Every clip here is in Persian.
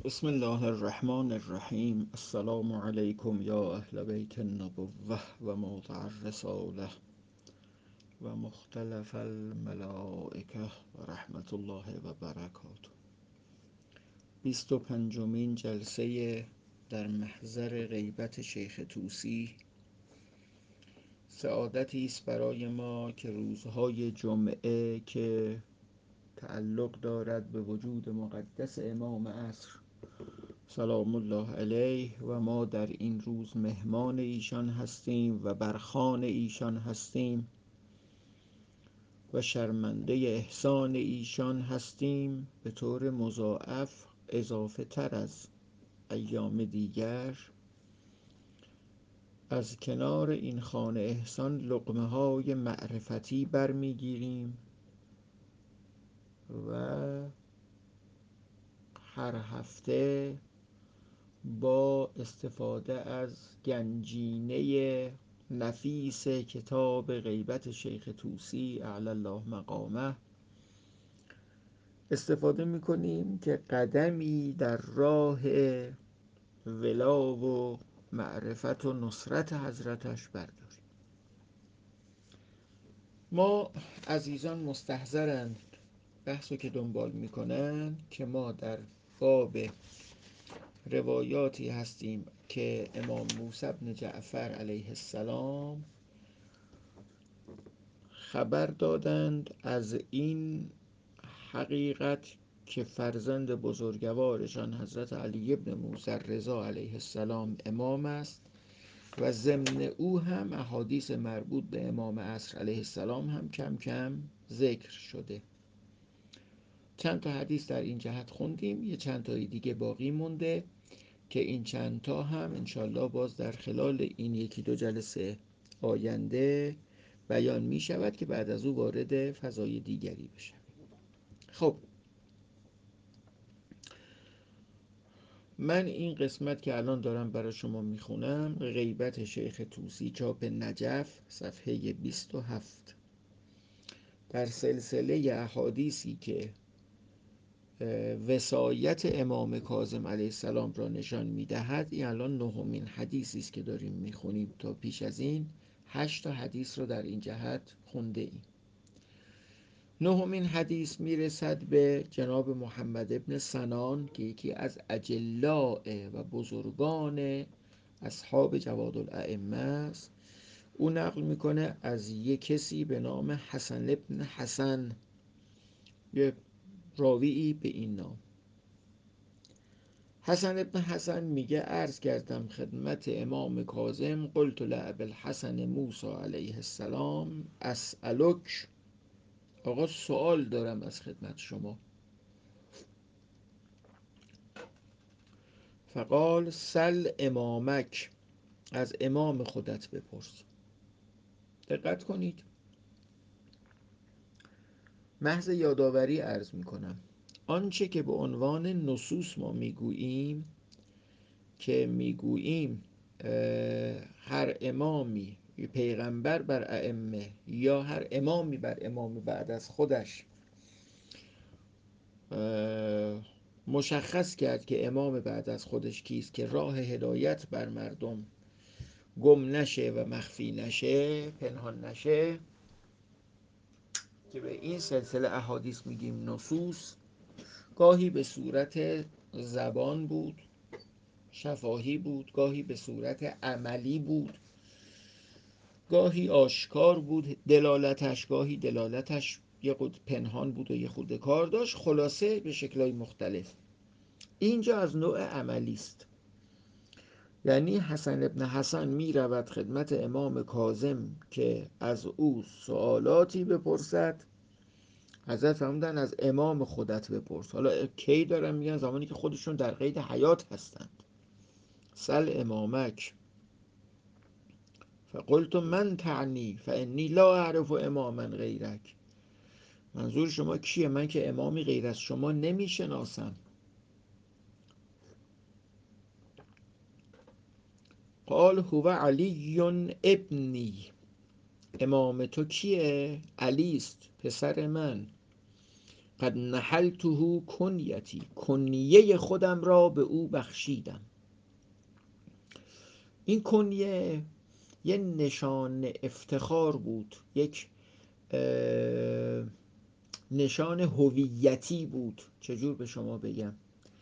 بسم الله الرحمن الرحیم. السلام علیکم یا اهل بیت النبوة و موضع الرساله و مختلف الملائکه و رحمت الله و برکاته. 25مین جلسه در محضر غیبت شیخ طوسی. سعادتی است برای ما که روزهای جمعه که تعلق دارد به وجود مقدس امام عصر سلام الله علیه و ما در این روز مهمان ایشان هستیم و برخوان ایشان هستیم و شرمنده احسان ایشان هستیم به طور مضاعف اضافه تر از ایام دیگر. از کنار این خانه احسان لقمه های معرفتی برمیگیریم و هر هفته با استفاده از گنجینه نفیس کتاب غیبت شیخ طوسی اعلی الله مقامه استفاده میکنیم که قدمی در راه ولا و معرفت و نصرت حضرتش برداریم. ما عزیزان مستحضرند بحثو که دنبال میکنن که ما در باب روایاتی هستیم که امام موسی بن جعفر علیه السلام خبر دادند از این حقیقت که فرزند بزرگوارشان حضرت علی ابن موسی رضا علیه السلام امام است و ضمن او هم احادیث مربوط به امام عصر علیه السلام هم کم کم ذکر شده. چند تا حدیث در این جهت خوندیم، یه چند تای دیگه باقی مونده که این چند تا هم انشالله باز در خلال این یکی دو جلسه آینده بیان می شود که بعد از او وارد فضای دیگری بشه. خب من این قسمت که الان دارم برای شما میخونم غیبت شیخ طوسی چاپ نجف صفحه 27 در سلسله احادیثی که وصایت امام کاظم علیه السلام را نشان میدهد. این الان نهمین حدیثی است که داریم میخونیم. تا پیش از این 8 تا حدیث رو در این جهت خونده ایم. نهمین حدیث میرسد به جناب محمد ابن سنان که یکی از اجلاء و بزرگان اصحاب جواد الائمه است. او نقل میکنه از یک کسی به نام حسن ابن حسن، یه راویی به این نام. حسن ابن حسن میگه عرض کردم خدمت امام کاظم قلت لابی الحسن موسی علیه السلام اسألک، آقا سوال دارم از خدمت شما. فقال سل امامک، از امام خودت بپرس. دقت کنید، محض یادآوری عرض میکنم آنچه که به عنوان نصوص ما میگوییم که میگوییم هر امامی پیغمبر بر ائمه یا هر امامی بر امام بعد از خودش مشخص کرد که امام بعد از خودش کیست که راه هدایت بر مردم گم نشه و مخفی نشه، پنهان نشه، که به این سلسله احادیث میگیم نصوص. گاهی به صورت زبان بود، شفاهی بود، گاهی به صورت عملی بود، گاهی آشکار بود دلالتش، گاهی دلالتش یه خود پنهان بود و یه خود کار داشت. خلاصه به شکل‌های مختلف. اینجا از نوع عملی است، یعنی حسن ابن حسن می رود خدمت امام کاظم که از او سوالاتی بپرسد. حضرت فرمودن از امام خودت بپرس. حالا کی دارن میگن؟ زمانی که خودشون در قید حیات هستند. سل امامک. فقلت من تعنی فانی لا اعرف اماما غیرک، منظور شما کیه؟ من که امامی غیر از شما نمیشناسم. قال هو علی ابنی، امام تو کیه؟ علی است پسر من. قد نحلته کنیتی، کنیه خودم را به او بخشیدم. این کنیه یه نشان افتخار بود، یک نشان هویتی بود. چجور به شما بگم؟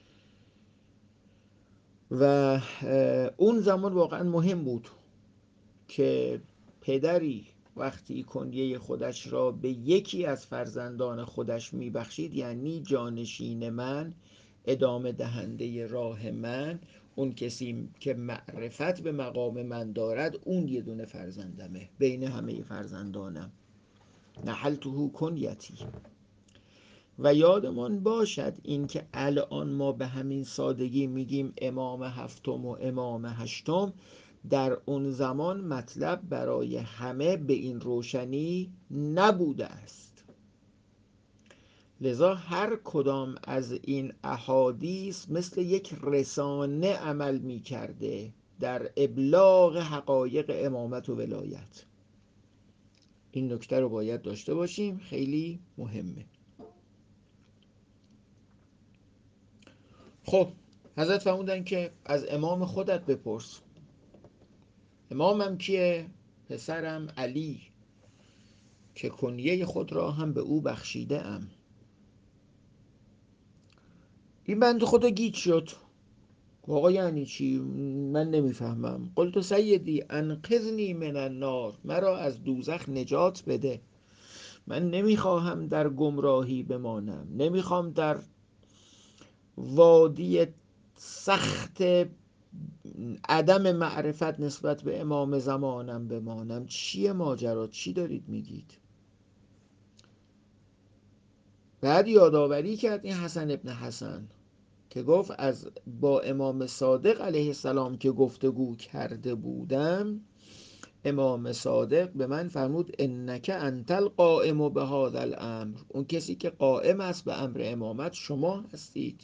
و اون زمان واقعا مهم بود که پدری وقتی کنیه خودش را به یکی از فرزندان خودش میبخشید، یعنی جانشین من، ادامه دهنده راه من، اون کسی که معرفت به مقام من دارد، اون یه دونه فرزندمه بین همه فرزندانم. نحلته کنیتی. و یادمان باشد این که الان ما به همین سادگی میگیم امام هفتم و امام هشتم، در اون زمان مطلب برای همه به این روشنی نبوده است. لذا هر کدام از این احادیث مثل یک رسانه عمل میکرده در ابلاغ حقایق امامت و ولایت. این نکته رو باید داشته باشیم، خیلی مهمه. خب حضرت فرمودن که از امام خودت بپرس. امامم کیه؟ پسرم علی که کنیه خود را هم به او بخشیده ام. این بنده خدا گیج شد. آقا یعنی چی؟ من نمیفهمم. قلت سیدی انقذنی من النار، مرا از دوزخ نجات بده. من نمیخواهم در گمراهی بمانم، نمیخوام در وادی سخت عدم معرفت نسبت به امام زمانم بمانم. چیه ماجرا؟ چی دارید میگید؟ بعد یادآوری کرد این حسن ابن حسن که گفت از با امام صادق علیه السلام که گفتگو کرده بودم، امام صادق به من فرمود انک انت القائم بهذا الامر، اون کسی که قائم است به امر امامت شما هستید.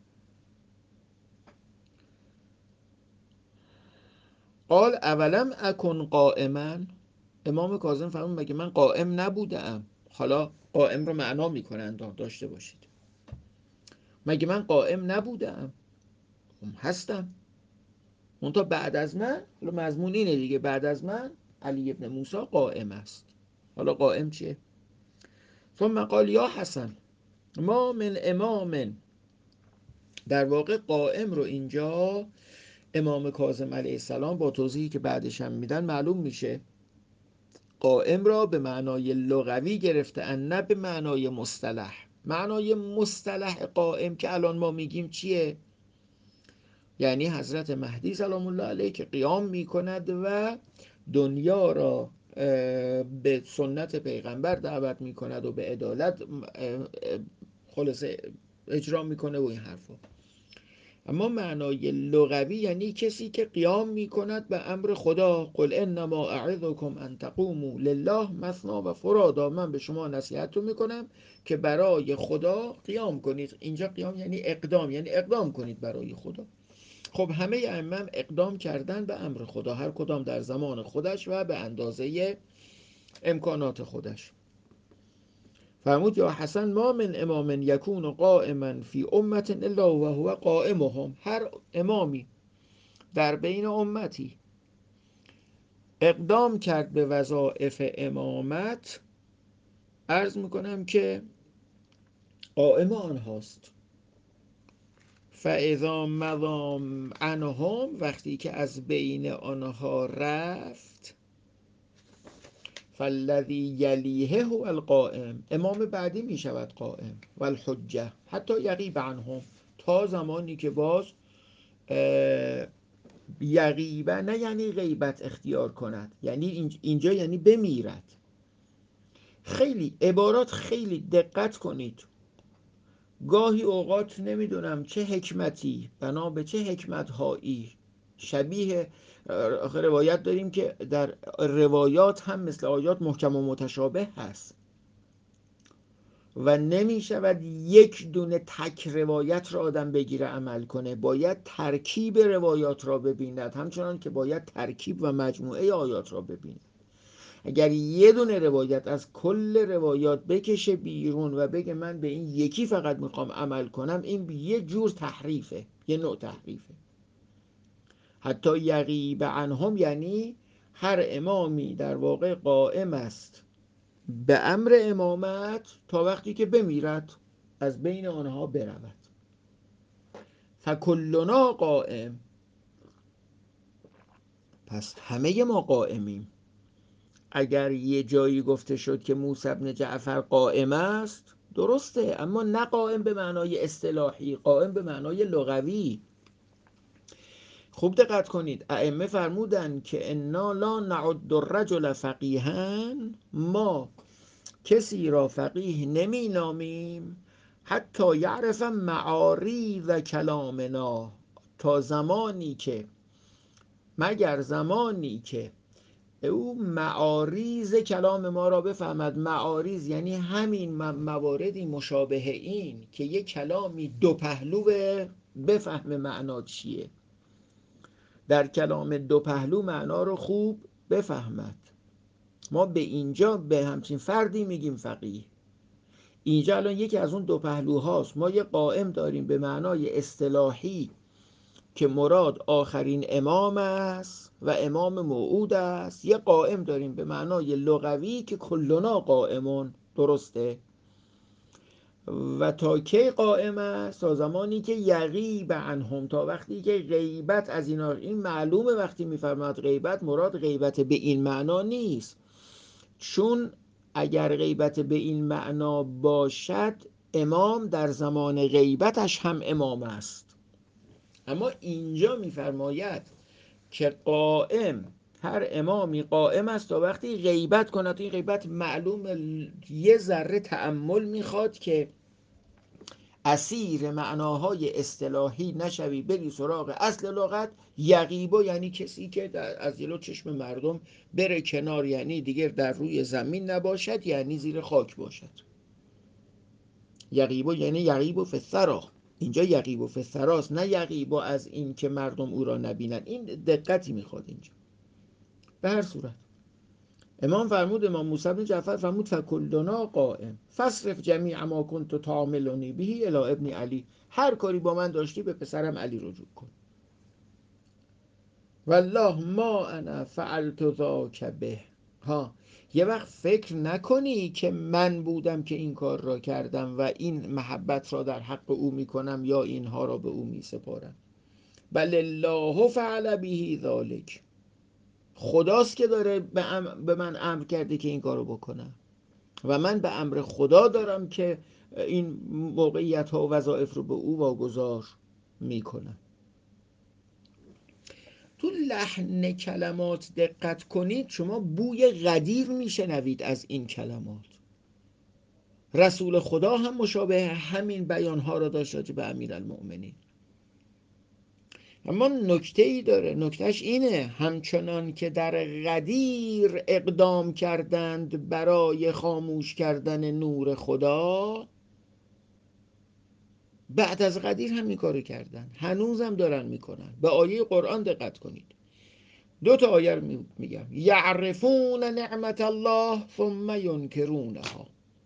قال اولم اکن قائما، امام کاظم فرمود مگه من قائم نبودم؟ حالا قائم رو معنا میکنند، داشته باشید. مگه من قائم نبودم؟ هستم. منتها بعد از من، مضمون اینه دیگه، بعد از من علی ابن موسی قائم است. حالا قائم چیه؟ ثم قال یا حسن ما من امام، در واقع قائم رو اینجا امام کاظم علیه السلام با توضیحی که بعدش هم میدن معلوم میشه قائم را به معنای لغوی گرفته، نه به معنای مصطلح. معنای مصطلح قائم که الان ما میگیم چیه؟ یعنی حضرت مهدی سلام الله علیه که قیام میکند و دنیا را به سنت پیغمبر دعوت میکند و به عدالت خلاصه اجرا میکنه و این حرفا. اما معنای لغوی یعنی کسی که قیام میکند به امر خدا. قل انما اعظکم ان تقوموا لله مثنی و فرادا، من به شما نصیحت رو میکنم که برای خدا قیام کنید. اینجا قیام یعنی اقدام، یعنی اقدام کنید برای خدا. خب همه ائمه اقدام کردن به امر خدا، هر کدام در زمان خودش و به اندازه امکانات خودش. فرمود یا حسن ما من امام یکون قائما فی امت الا و هو قائمهم، هر امامی در بین امتی اقدام کرد به وظایف امامت، عرض میکنم که قائم آنهاست. فاذا مضى عنهم، وقتی که از بین آنها رفت، فالذی یلیه هو القائم، امام بعدی می شود قائم. و الحجه حتی یغیب عنهم، تا زمانی که باز یغیبه، نه یعنی غیبت اختیار کند، یعنی اینجا یعنی بمیرد. خیلی عبارات خیلی دقت کنید. گاهی اوقات نمیدونم چه حکمتی، بنا به چه حکمت هایی شبیه روایت داریم که در روایات هم مثل آیات محکم و متشابه هست و نمی شود یک دونه تک روایت را آدم بگیره عمل کنه، باید ترکیب روایات را ببیند، همچنان که باید ترکیب و مجموعه آیات را ببیند. اگر یه دونه روایت از کل روایات بکشه بیرون و بگه من به این یکی فقط میخوام عمل کنم، این یه جور تحریفه، یه نوع تحریفه. حتی یغیب عنهم یعنی هر امامی در واقع قائم است به امر امامت تا وقتی که بمیرد، از بین آنها برود. فکلنا قائم، پس همه ما قائمیم. اگر یه جایی گفته شد که موسی بن جعفر قائم است، درسته، اما نه قائم به معنای اصطلاحی، قائم به معنای لغوی. خوب دقت کنید، ائمه فرمودن که انا لا نعد الرجل فقیها، ما کسی را فقیه نمی نامیم حتی یعرف معاریض کلامنا، تا زمانی که، مگر زمانی که او معاریض کلام ما را بفهمد. معاریض یعنی همین مواردی مشابه این که یک کلامی دو پهلو بفهم معنا چیه، در کلام دو پهلو معنا رو خوب بفهمد. ما به اینجا به همچین فردی میگیم فقیه. اینجا الان یکی از اون دو پهلوهاست. ما یه قائم داریم به معنای اصطلاحی که مراد آخرین امام است و امام موعود است، یه قائم داریم به معنای لغوی که کلنا قائمون، درسته. و تا کی قائم است؟ تا زمانی که یغیب عنهم، تا وقتی که غیبت از اینا. این معلومه وقتی میفرماد غیبت، مراد غیبت به این معنا نیست، چون اگر غیبت به این معنا باشد امام در زمان غیبتش هم امام است. اما اینجا میفرماید که قائم، هر امامی قائم است تا وقتی غیبت کند. این غیبت معلوم یه ذره تأمل میخواد که اسیر معناهای اصطلاحی نشوی، بری سراغ اصل لغت. یغیبو یعنی کسی که از جلو چشم مردم بره کنار، یعنی دیگر در روی زمین نباشد، یعنی زیر خاک باشد. یغیبو یعنی یغیبو فی الثری، اینجا یغیبو فی الثراست، نه یغیبو از این که مردم او را نبینند. این دقتی میخواد اینجا. به هر صورت امام فرمود، امام موسی بن جعفر فرمود فکلنا قائم فاصرف جمیع ما کنت تعاملنی به الی ابن علی، هر کاری با من داشتی به پسرم علی رجوع کن. والله ما انا فعلت ذاک به، ها، یه وقت فکر نکنی که من بودم که این کار را کردم و این محبت را در حق او میکنم یا اینها را به او میسپارم. بل الله فعل به ذلک، خداست که داره به من امر کرده که این کارو بکنم و من به امر خدا دارم که این موقعیت ها و وظایف رو به او واگذار میکنم. تو لحن کلمات دقت کنید، شما بوی غدیر میشنوید از این کلمات. رسول خدا هم مشابه همین بیانها را داشت راجع به امیرالمؤمنین. اما نکته ای داره، نکتهش اینه همچنان که در غدیر اقدام کردند برای خاموش کردن نور خدا، بعد از غدیر هم این کارو کردن، هنوز هم دارن میکنن. به آیه قرآن دقت کنید، دو تا آیه رو میگم. یعرفون نعمت الله ثم ینکرونها.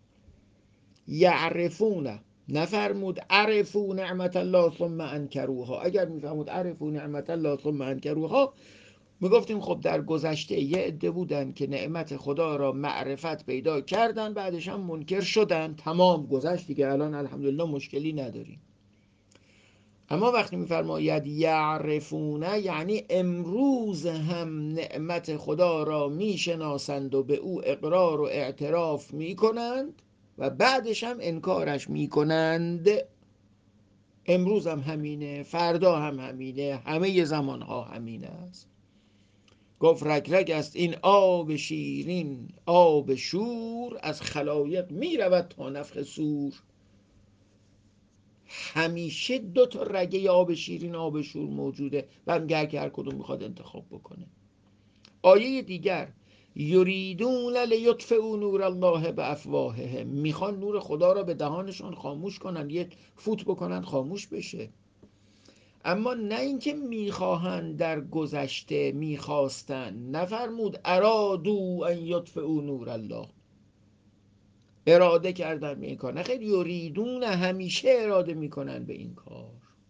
یعرفون، نفرمود عرفوا نعمت الله ثم انکروها. اگر میفرمود عرفوا نعمت الله ثم انکروها، میگفتیم خب در گذشته یه عده بودن که نعمت خدا را معرفت پیدا کردن، بعدش هم منکر شدن، تمام گذشت دیگه، الان الحمدلله مشکلی نداریم. اما وقتی میفرماید یعرفونه، یعنی امروز هم نعمت خدا را میشناسند و به او اقرار و اعتراف میکنند و بعدش هم انکارش میکنند. امروز هم همینه، فردا هم همینه، همه زمانها همینه است. گفت رگ رگ است این آب شیرین، آب شور از خلایق میرود تا نفخ صور. همیشه دو تا رگه آب شیرین، آب شور موجوده و میگه که هر کدوم میخواد انتخاب بکنه. آیه دیگر یریدون لیطفئوا نور الله بافواههم، میخوان نور خدا را به دهانشان خاموش کنن، یه فوت بکنن خاموش بشه. اما نه اینکه میخواهند در گذشته میخواستن، نفرمود ارادو ان یطفئوا نور الله، اراده کردن به این کار، نه خیر یریدون، همیشه اراده میکنن به این کار،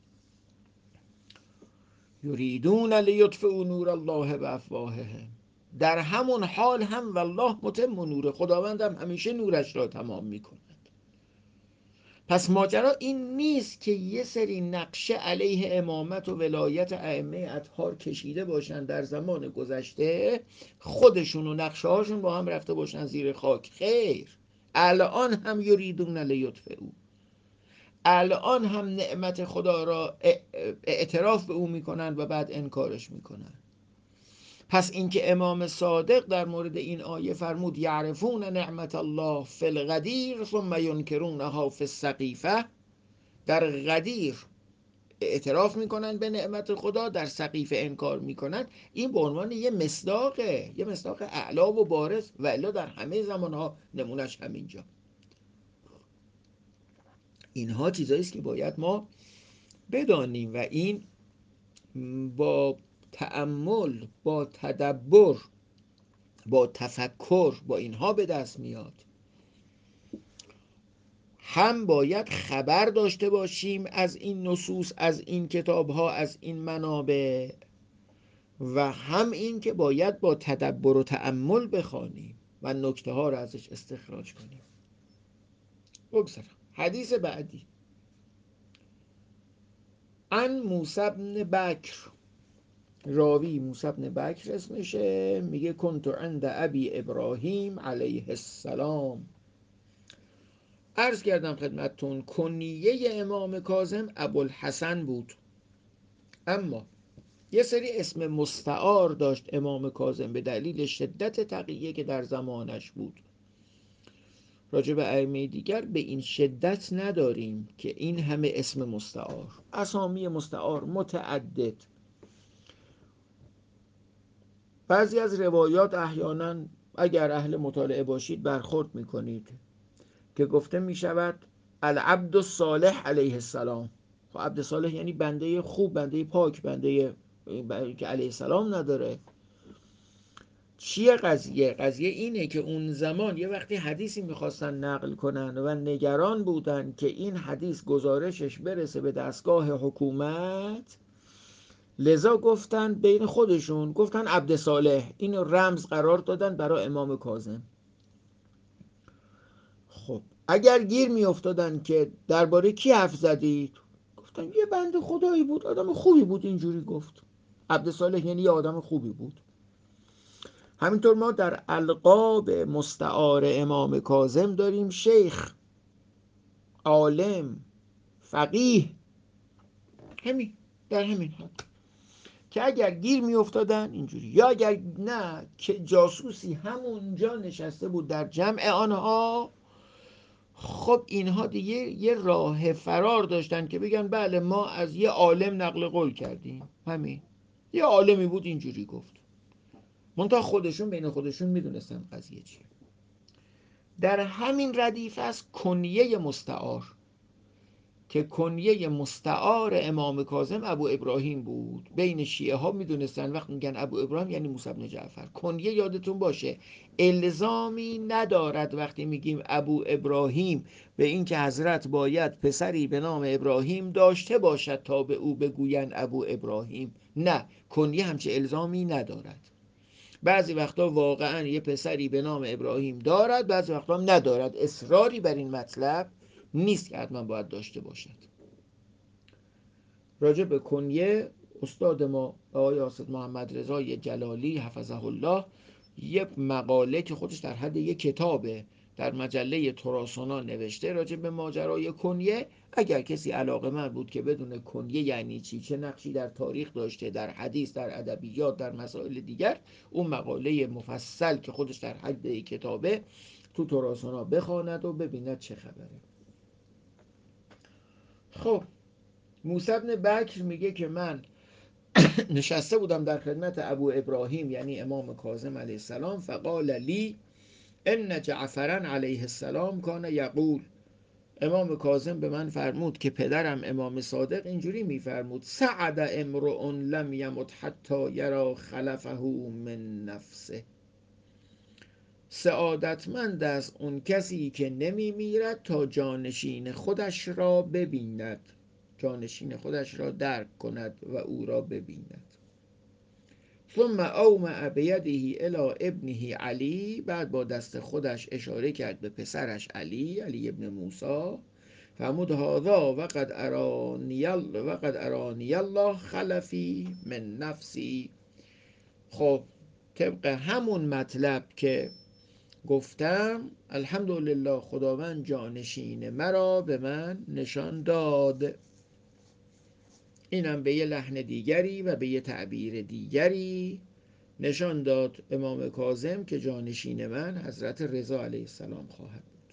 یریدون لیطفئوا نور الله بافواههم، در همون حال هم والله متم نور، خداوند هم همیشه نورش را تمام میکند. پس ماجرا این نیست که یه سری نقشه علیه امامت و ولایت ائمه اطهار کشیده باشن در زمان گذشته، خودشون و نقشه هاشون با هم رفته باشن زیر خاک. خیر، الان هم یریدون لیطفئوا، الان هم نعمت خدا را اعتراف به او میکنن و بعد انکارش میکنن. پس اینکه امام صادق در مورد این آیه فرمود یعرفون نعمت الله فی الغدیر ثم ینکرونها فی السقیفه، در غدیر اعتراف میکنن به نعمت خدا، در سقیفه انکار میکنن، این به عنوان یه مصداقه، یه مصداق اعلا و بارز، و الا در همه زمانها نمونش همینجا. اینها چیزایی است که باید ما بدانیم و این با تأمل، با تدبر، با تفکر، با اینها به دست میاد. هم باید خبر داشته باشیم از این نصوص، از این کتاب‌ها، از این منابع، و هم این که باید با تدبر و تأمل بخوانیم و نکته ها رو ازش استخراج کنیم. بگذارم حدیث بعدی. عن موسی بن بکر، راوی موسی بن بکر اسمشه، میگه کنت عند ابی ابراهیم علیه السلام، عرض کردم خدمتتون کنیه امام کاظم ابوالحسن بود، اما یه سری اسم مستعار داشت امام کاظم به دلیل شدت تقیه که در زمانش بود. راجع به ائمه دیگر به این شدت نداریم که این همه اسم مستعار، اسامی مستعار متعدد. بعضی از روایات احیانا اگر اهل مطالعه باشید برخورد میکنید که گفته میشود العبد الصالح علیه السلام. خب عبد صالح یعنی بنده خوب، بنده پاک، بنده که علیه السلام نداره. چیه قضیه؟ قضیه اینه که اون زمان یه وقتی حدیثی میخواستن نقل کنن و نگران بودن که این حدیث گزارشش برسه به دستگاه حکومت، لذا گفتن بین خودشون گفتن عبد صالح، اینو رمز قرار دادن برای امام کاظم. خب اگر گیر میافتادن که درباره کی حرف زدید، گفتن یه بنده خدایی بود، آدم خوبی بود، اینجوری گفت. عبد صالح یعنی یه آدم خوبی بود. همینطور ما در القاب مستعار امام کاظم داریم شیخ، عالم، فقیه، همین در همین حد که اگر گیر می افتادن اینجوری، یا اگر نه که جاسوسی همونجا نشسته بود در جمع آنها، خب اینها دیگه یه راه فرار داشتن که بگن بله ما از یه عالم نقل قول کردیم، همین یه عالمی بود اینجوری گفت. منتها خودشون بین خودشون میدونستن قضیه چیه. در همین ردیف است کنیه مستعار، که کنیه مستعار امام کاظم ابو ابراهیم بود. بین شیعه ها میدونستن وقت میگن ابو ابراهیم یعنی موسی بن جعفر. کنیه یادتون باشه الزامی ندارد وقتی میگیم ابو ابراهیم به این که حضرت باید پسری به نام ابراهیم داشته باشد تا به او بگویند ابو ابراهیم. نه، کنیه همچه الزامی ندارد. بعضی وقتا واقعا یه پسری به نام ابراهیم دارد، بعضی وقتا هم ندارد. اصراری بر این مطلب نیست که حتما باید داشته باشد. راجع به کنیه استاد ما آقای حافظ محمد رضای جلالی حفظه الله یه مقاله که خودش در حد یه کتابه در مجله تراسونا نوشته راجع به ماجرای کنیه. اگر کسی علاقه‌مند بود که بدون کنیه یعنی چی، چه نقشی در تاریخ داشته، در حدیث، در ادبیات، در مسائل دیگر، اون مقاله مفصل که خودش در حد یه کتابه تو تراسونا بخواند و ببیند چه خبره. خب موسی بن بکر میگه که من نشسته بودم در خدمت ابو ابراهیم یعنی امام کاظم علیه السلام، فقال لی ان جعفرا علیه السلام کان یقول، امام کاظم به من فرمود که پدرم امام صادق اینجوری میفرمود: سعد امرؤ لم یمت حتی یرا خلفه من نفسه. سعادتمند است اون کسی که نمی میرد تا جانشین خودش را ببیند، جانشین خودش را درک کند و او را ببیند. ثم اومع بیده الی ابنه علی، بعد با دست خودش اشاره کرد به پسرش علی ابن موسی. فرمود: هذا وقد ارانی الله خلفی من نفسی. خب طبق همون مطلب که گفتم، الحمدلله خداوند جانشین مرا به من نشان داد. اینم به یه لحن دیگری و به یه تعبیر دیگری نشان داد امام کاظم که جانشین من حضرت رضا علیه السلام خواهد بود.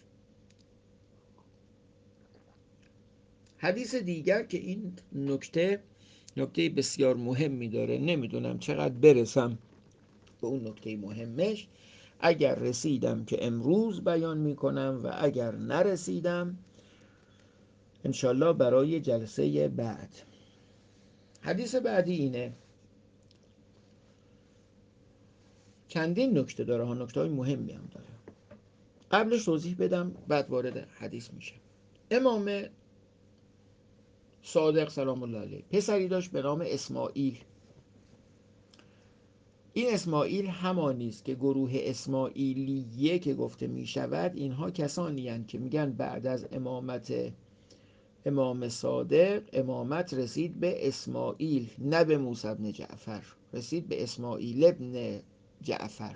حدیث دیگر که این نکته بسیار مهمی داره، نمیدونم چقدر برسم به اون نکته مهمش. اگر رسیدم که امروز بیان میکنم و اگر نرسیدم انشالله برای جلسه بعد. حدیث بعدی اینه، چندین نکته داره ها، نکته های مهمی هم داره. قبلش توضیح بدم بعد وارد حدیث میشه. امام صادق سلام الله علیه پسری داشت به نام اسماعیل. این اسماعیل همانی است که گروه اسماعیلیه که گفته می شود، اینها کسانی هستند که میگن بعد از امامت امام صادق امامت رسید به اسماعیل، نه به موسی بن جعفر، رسید به اسماعیل ابن جعفر.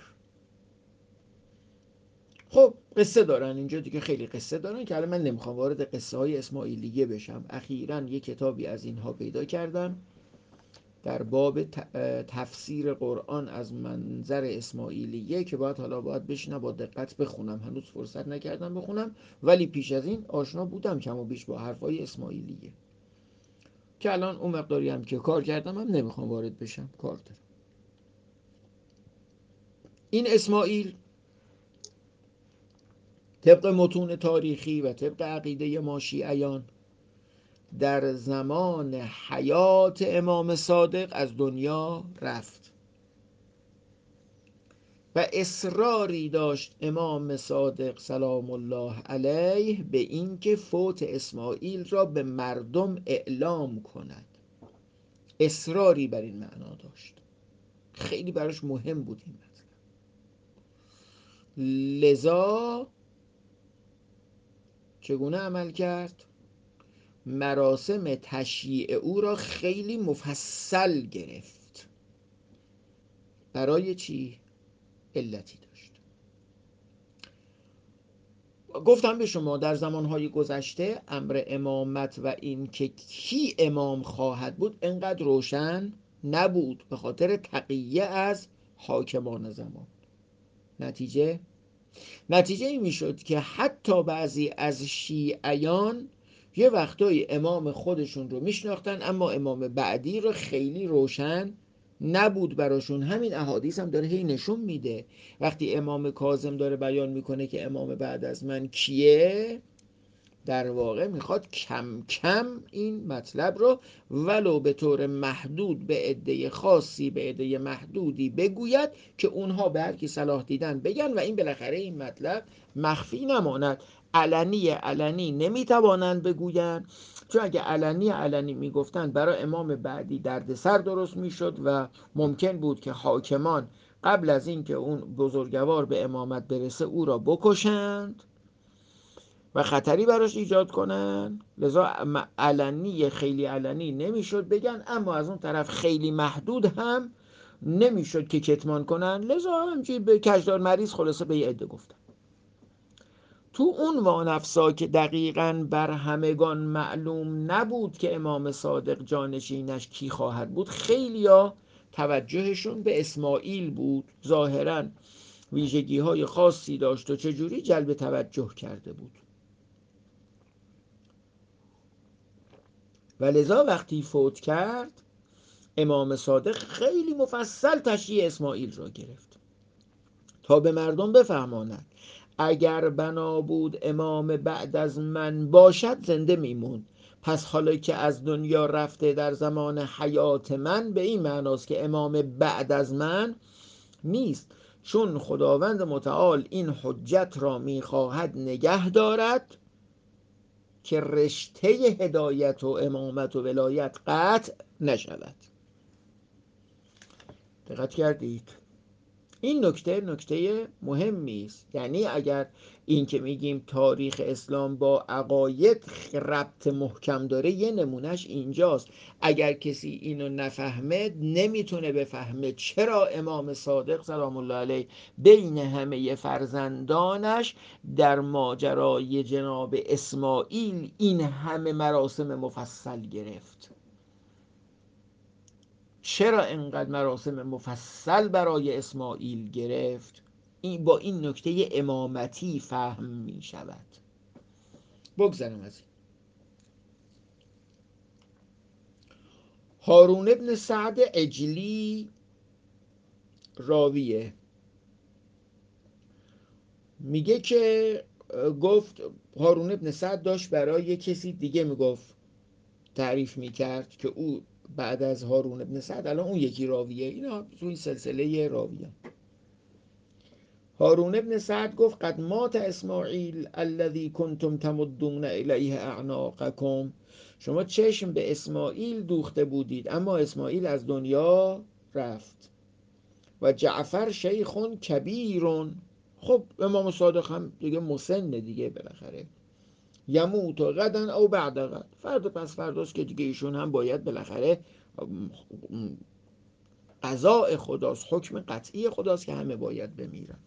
خب قصه دارن اینجا دیگه، خیلی قصه دارن که الان من نمیخوام وارد قصه های اسماعیلیه بشم. اخیراً یه کتابی از اینها پیدا کردم در باب تفسیر قرآن از منظر اسماعیلیه که باید بشینم با دقت بخونم. هنوز فرصت نکردم بخونم، ولی پیش از این آشنا بودم کم و بیش با حرفای اسماعیلیه که الان اون مقداری هم که کار کردم هم نمیخوام وارد بشم، کار دارم. این اسماعیل طبق متون تاریخی و طبق عقیده ما شیعیان در زمان حیات امام صادق از دنیا رفت و اصراری داشت امام صادق سلام الله علیه به اینکه فوت اسماعیل را به مردم اعلام کند. اصراری بر این معنا داشت، خیلی براش مهم بود این مطلب. لذا چگونه عمل کرد؟ مراسم تشییع او را خیلی مفصل گرفت. برای چی؟ علتی داشت. گفتم به شما در زمانهای گذشته امر امامت و این که کی امام خواهد بود انقدر روشن نبود به خاطر تقیه از حاکمان زمان. نتیجه این میشد که حتی بعضی از شیعیان یه وقتای امام خودشون رو میشناختن اما امام بعدی رو خیلی روشن نبود براشون. همین احادیث هم داره هی نشون میده. وقتی امام کاظم داره بیان میکنه که امام بعد از من کیه، در واقع میخواد کم کم این مطلب رو ولو به طور محدود به عده خاصی به عده محدودی بگوید که اونها به هر کی صلاح دیدن بگن و این بالاخره این مطلب مخفی نماند. علنی نمیتوانند بگویند، چون اگه علنی میگفتند برای امام بعدی دردسر درست میشد و ممکن بود که حاکمان قبل از اینکه اون بزرگوار به امامت برسه او را بکشند و خطری براش ایجاد کنن. لذا خیلی علنی نمیشد بگن، اما از اون طرف خیلی محدود هم نمیشد که کتمان کنن. لذا همچنین به کجدار مریض خلاصه به یه عده گفتن. تو اون وانفسا که دقیقاً بر همگان معلوم نبود که امام صادق جانشینش کی خواهد بود، خیلیا توجهشون به اسماعیل بود. ظاهراً ویژگی های خاصی داشت و چجوری جلب توجه کرده بود. و لذا وقتی فوت کرد امام صادق خیلی مفصل تشییع اسماعیل را گرفت تا به مردم بفهماند اگر بنا بود امام بعد از من باشد زنده میمون. پس حالا که از دنیا رفته در زمان حیات من، به این معناست که امام بعد از من نیست، چون خداوند متعال این حجت را میخواهد نگه دارد که رشته هدایت و امامت و ولایت قطع نشود. دقت کردید؟ این نکته مهمی است. یعنی اگر این که میگیم تاریخ اسلام با عقاید ربط محکم داره، یه نمونهش اینجاست. اگر کسی اینو نفهمه نمیتونه بفهمه چرا امام صادق سلام الله علیه بین همه فرزندانش در ماجرای جناب اسماعیل این همه مراسم مفصل گرفت. چرا اینقدر مراسم مفصل برای اسماعیل گرفت؟ این با این نکته امامتی فهم می شود. بگذارم از این. هارون ابن سعد عجلی راویه، میگه که گفت هارون ابن سعد داشت برای کسی دیگه میگفت، تعریف میکرد که او بعد از هارون ابن سعد الان اون یکی راویه. اینا تو این سلسله راویه. هارون ابن سعد گفت قد مات اسماعیل الذي کنتم تمدون الیه اعناقکم. شما چشم به اسماعیل دوخته بودید اما اسماعیل از دنیا رفت. و جعفر شیخ کبیر. خب امام صادق هم دیگه مسنه دیگه بالاخره. یموت غدا او بعد غد، فردا پس فرداست که دیگه ایشون هم باید بالاخره، قضاء خداست، حکم قطعی خداست که همه باید بمیرن.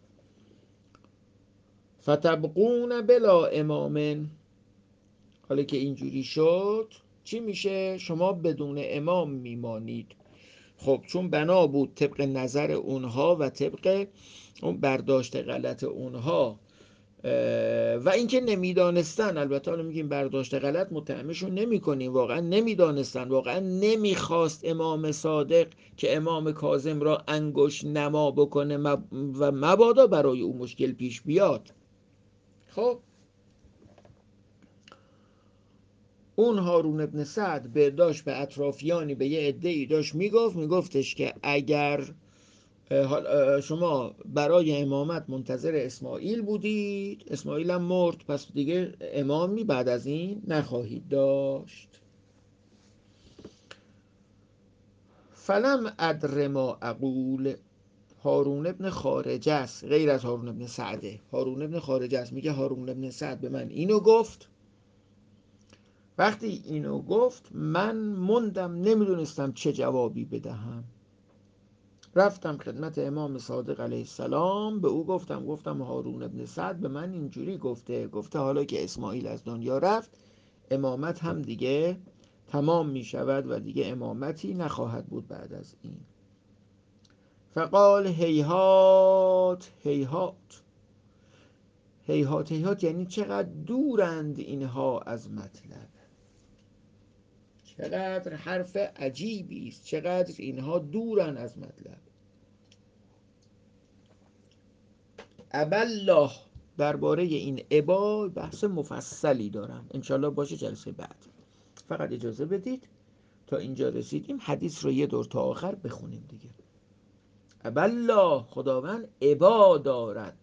فتبقون بلا امام. حالا که اینجوری شد چی میشه؟ شما بدون امام میمانید. خب چون بنا بود طبق نظر اونها و طبق اون برداشت غلط اونها و اینکه نمیدانستن، البته حالا میگیم برداشت غلط متهمشون نمی کنیم، واقعا نمیدانستن، واقعا نمیخواست امام صادق که امام کاظم را انگشت نما بکنه و مبادا برای او مشکل پیش بیاد. خب اون هارون ابن سعد داشت به اطرافیانی، به یه عده‌ای داشت میگفتش که اگر شما برای امامت منتظر اسماعیل بودید، اسماعیل هم مرد، پس دیگه امامی بعد از این نخواهید داشت. فلم ادر ما اقول. هارون ابن خارجه است، غیر از هارون ابن سعده. هارون ابن خارجه است، میگه هارون ابن سعد به من اینو گفت. وقتی اینو گفت من موندم، نمیدونستم چه جوابی بدهم. رفتم خدمت امام صادق علیه السلام، به او گفتم هارون ابن سعد به من اینجوری گفته حالا که اسماعیل از دنیا رفت امامت هم دیگه تمام می شود و دیگه امامتی نخواهد بود بعد از این. فقال هیهات هیهات. هیهات هیهات یعنی چقدر دورند اینها از مطلب. چقدر حرف عجیبی است، چقدر اینها دورن از مطلب. ابالله درباره این ابا بحث مفصلی دارم، انشالله باشه جلسه بعد. فقط اجازه بدید تا اینجا رسیدیم حدیث رو یه دور تا آخر بخونیم دیگه. ابالله خداوند ابا دارد.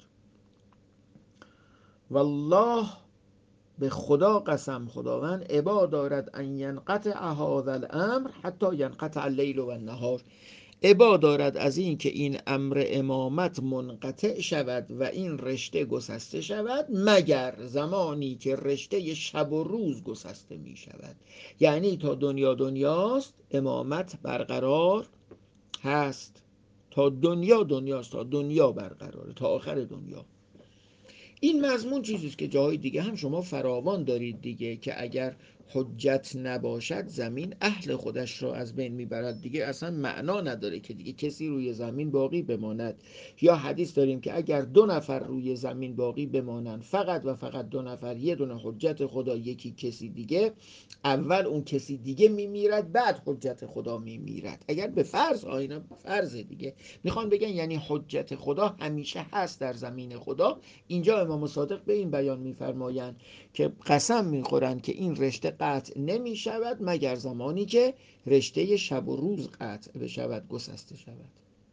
والله به خدا قسم خداوند ابا دارد ان ینقطع هذا الامر حتی ینقطع اللیل و النهار. ابا دارد از این که این امر امامت منقطع شود و این رشته گسسته شود مگر زمانی که رشته شب و روز گسسته می شود. یعنی تا دنیا دنیاست امامت برقرار هست، تا دنیا دنیاست، تا دنیا برقراره، تا آخر دنیا. این مضمون چیزیست که جاهای دیگه هم شما فراوان دارید دیگه، که اگر حجت نباشد زمین اهل خودش را از بین میبرد. دیگه اصلا معنا نداره که دیگه کسی روی زمین باقی بماند. یا حدیث داریم که اگر 2 نفر روی زمین باقی بمانند، فقط و فقط 2 نفر، یه دونه حجت خدا، یکی کسی دیگه، اول اون کسی دیگه میمیرد، بعد حجت خدا میمیرد. اگر به فرض، آینا فرض دیگه میخوان بگن یعنی حجت خدا همیشه هست در زمین خدا. اینجا امام صادق به این بیان میفرمایند که قسم میخورند که این رشته قطع نمی شود مگر زمانی که رشته شب و روز قطع بشود، گسسته شود.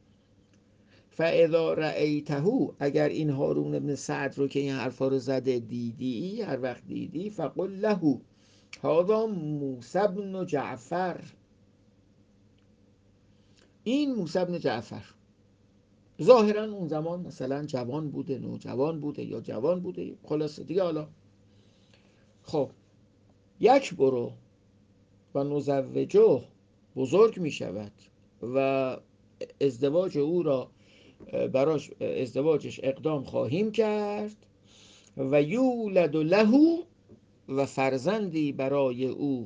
فاذا رأیته، اگر این هارون بن سعد رو که این حرفا رو زده دیدی، هر وقت دیدی، فقل له هذا موسی بن جعفر، این موسی بن جعفر. ظاهرا اون زمان مثلا جوان بوده، نوجوان بوده، یا جوان بوده، خلاصه دیگه. حالا خب یک برو و نزوجه، بزرگ می شود و ازدواج او را براش ازدواجش اقدام خواهیم کرد، و یولد له، و فرزندی برای او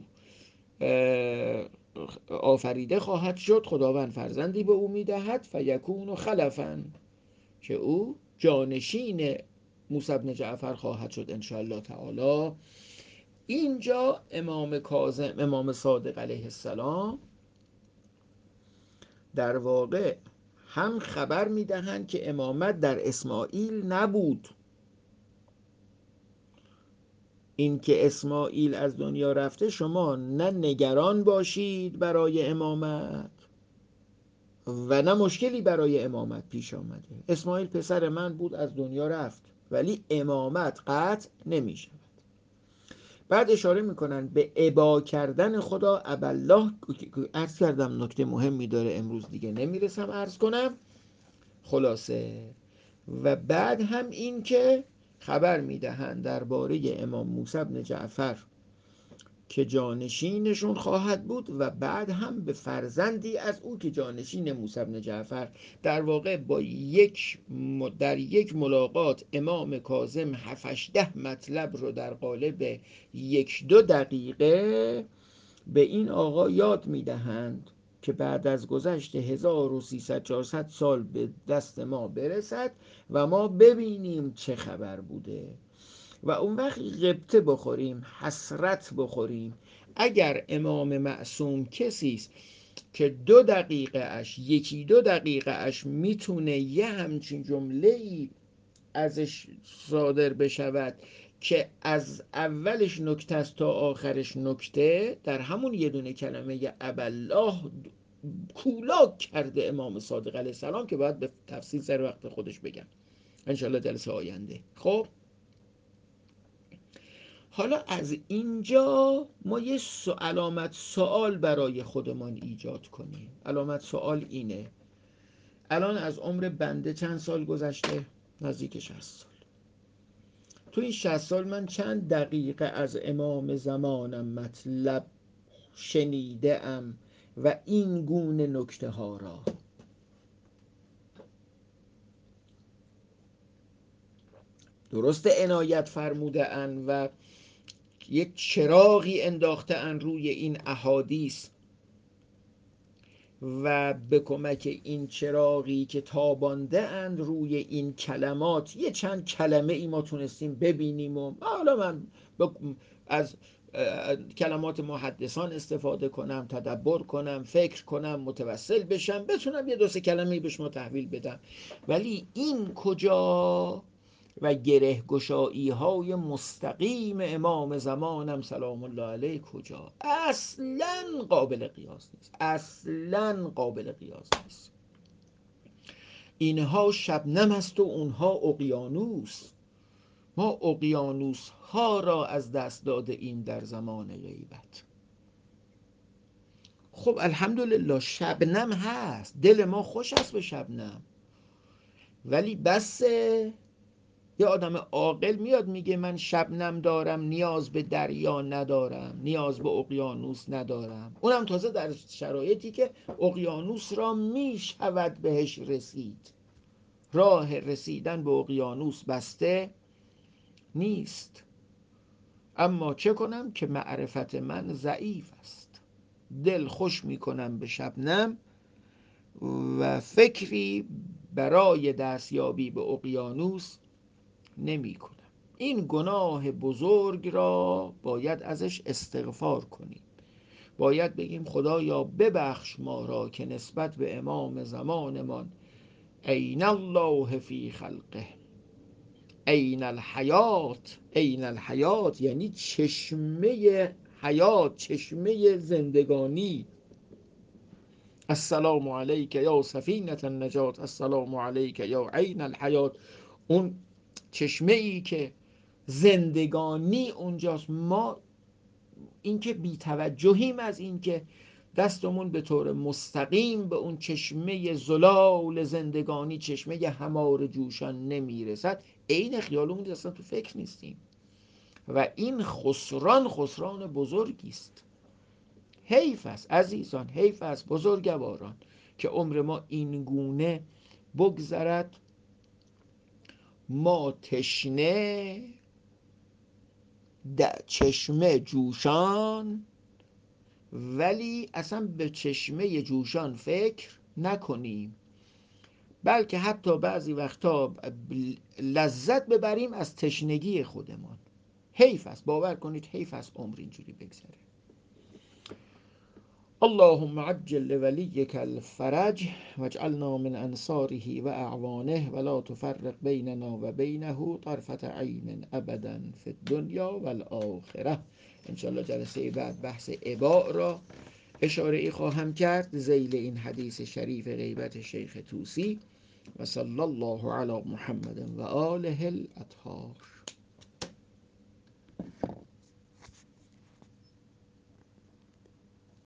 آفریده خواهد شد، خداوند فرزندی به او میدهد، فیکون خلفا، که او جانشین موسی بن جعفر خواهد شد ان شاء الله تعالی. اینجا امام کاظم، امام صادق علیه السلام در واقع هم خبر میدهند که امامت در اسماعیل نبود. این که اسماعیل از دنیا رفته شما نه نگران باشید برای امامت و نه مشکلی برای امامت پیش آمده. اسماعیل پسر من بود، از دنیا رفت، ولی امامت قطع نمیشه. بعد اشاره میکنن به ابا کردن خدا. ابالله، عرض کردم نکته مهمی داره، امروز دیگه نمیرسم عرض کنم خلاصه. و بعد هم این که خبر میدهند درباره امام موسی بن جعفر که جانشینشون خواهد بود، و بعد هم به فرزندی از او که جانشین موسی بن جعفر. در واقع با در یک ملاقات امام کاظم 7-8 مطلب رو در قالب 1-2 دقیقه به این آقا یاد میدهند که بعد از گذشت 1300-400 سال به دست ما برسد و ما ببینیم چه خبر بوده، و اون وقت غبطه بخوریم، حسرت بخوریم. اگر امام معصوم کسی است که 2 دقیقه اش، 1-2 دقیقه اش میتونه یه همچین جمله‌ای ازش صادر بشود که از اولش نکته است تا آخرش نکته، در همون یه دونه کلمه ابالله کولاک کرده امام صادق علیه السلام، که باید به تفصیل سر وقت خودش بگم انشالله جلسه آینده. خب حالا از اینجا ما یه علامت سوال برای خودمان ایجاد کنیم. علامت سوال اینه: الان از عمر بنده چند سال گذشته؟ نزدیک 60 سال. تو این 60 سال من چند دقیقه از امام زمانم مطلب شنیده ام و این گونه نکته ها را؟ درست عنایت فرموده اند و یک چراغی انداخته اند روی این احادیث، و به کمک این چراغی که تابانده اند روی این کلمات، یه چند کلمه ای ما تونستیم ببینیم. و حالا من از کلمات محدثان استفاده کنم، تدبر کنم، فکر کنم، متوسل بشم، بتونم یه 2-3 کلمه به شما تحویل بدم. ولی این کجا؟ و گره گشایی های مستقیم امام زمانم سلام الله علیه کجا؟ اصلا قابل قیاس نیست، اصلا قابل قیاس نیست. اینها شبنم است و اونها اقیانوس. ما اقیانوس ها را از دست داده ایم در زمان غیبت. خب الحمدلله شبنم هست، دل ما خوش است به شبنم، ولی بسه. یه آدم عاقل میاد میگه من شبنم دارم، نیاز به دریا ندارم، نیاز به اقیانوس ندارم. اونم تازه در شرایطی که اقیانوس را میشود بهش رسید. راه رسیدن به اقیانوس بسته نیست. اما چه کنم که معرفت من ضعیف است. دل خوش می کنم به شبنم و فکری برای دستیابی به اقیانوس نمی کنم. این گناه بزرگ را باید ازش استغفار کنیم. باید بگیم خدایا ببخش ما را که نسبت به امام زمانمان عین الله فی خلقه، عین الحیات، عین الحیات یعنی چشمه حیات، چشمه زندگانی. السلام علیک یا سفینة النجات، السلام علیک یا عین الحیات، اون چشمه ای که زندگانی اونجاست. ما اینکه بی‌توجهیم از اینکه دستمون به طور مستقیم به اون چشمه زلال زندگانی، چشمه همار جوشان نمیرسد، عین خیالمون اصلا تو فکر نیستیم و این خسران بزرگی است. حیف است عزیزان، حیف است بزرگواران که عمر ما این گونه بگذرد. ما تشنه چشمه جوشان، ولی اصلا به چشمه جوشان فکر نکنیم، بلکه حتی بعضی وقتا لذت ببریم از تشنگی خودمان. حیف است، باور کنید حیف است عمر اینجوری بگذره. اللهم عجل لولیک الفرج واجعلنا من انصاره و اعوانه ولا تفرق بیننا و بینه طرفة عین ابدا فی الدنیا والآخره. انشاءالله جلسه بعد بحث اباء را اشاره ای خواهم کرد ذیل این حدیث شریف غیبت شیخ طوسی. و صلی الله علی محمد و آله الاطهار.